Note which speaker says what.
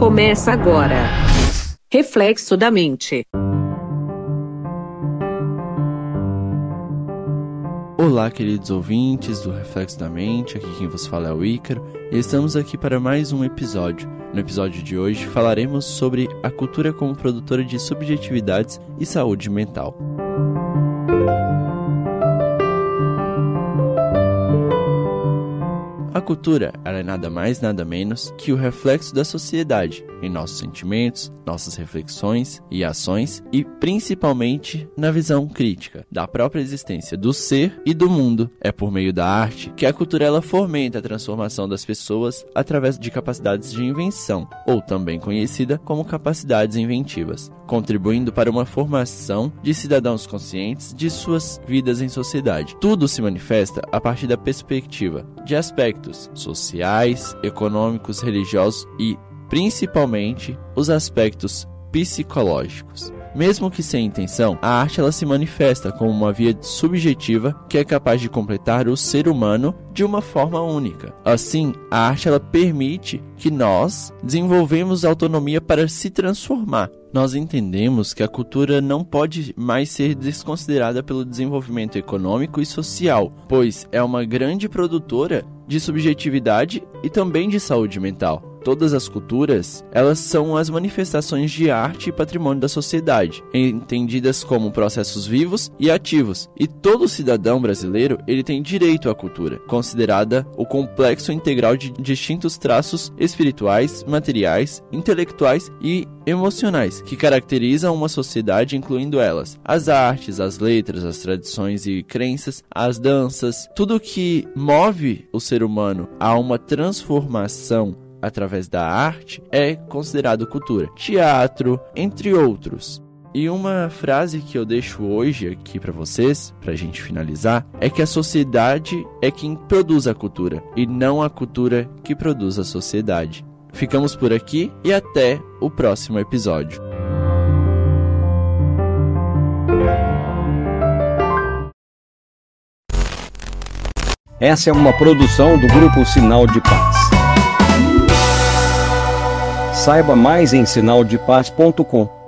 Speaker 1: Começa agora. Reflexo da mente.
Speaker 2: Olá, queridos ouvintes do Reflexo da Mente, aqui quem vos fala é o Ícaro, e estamos aqui para mais um episódio. No episódio de hoje falaremos sobre a cultura como produtora de subjetividades e saúde mental. A cultura ela é nada mais, nada menos que o reflexo da sociedade em nossos sentimentos, nossas reflexões e ações e principalmente na visão crítica da própria existência do ser e do mundo. É por meio da arte que a cultura ela fomenta a transformação das pessoas através de capacidades de invenção, ou também conhecida como capacidades inventivas, contribuindo para uma formação de cidadãos conscientes de suas vidas em sociedade. Tudo se manifesta a partir da perspectiva de aspectos sociais, econômicos, religiosos e, principalmente, os aspectos psicológicos. Mesmo que sem intenção, a arte ela se manifesta como uma via subjetiva que é capaz de completar o ser humano de uma forma única. Assim, a arte ela permite que nós desenvolvemos autonomia para se transformar. Nós entendemos que a cultura não pode mais ser desconsiderada pelo desenvolvimento econômico e social, pois é uma grande produtora de subjetividade e também de saúde mental. Todas as culturas, elas são as manifestações de arte e patrimônio da sociedade, entendidas como processos vivos e ativos. E todo cidadão brasileiro, ele tem direito à cultura, considerada o complexo integral de distintos traços espirituais, materiais, intelectuais e emocionais, que caracterizam uma sociedade, incluindo elas as artes, as letras, as tradições e crenças, as danças, tudo que move o ser humano a uma transformação através da arte é considerado cultura. Teatro, entre outros. E uma frase que eu deixo hoje aqui para vocês, pra gente finalizar, é que a sociedade é quem produz a cultura e não a cultura que produz a sociedade. Ficamos por aqui e até o próximo episódio.
Speaker 3: Essa é uma produção do Grupo Sinal de Paz. Saiba mais em sinaldepaz.com.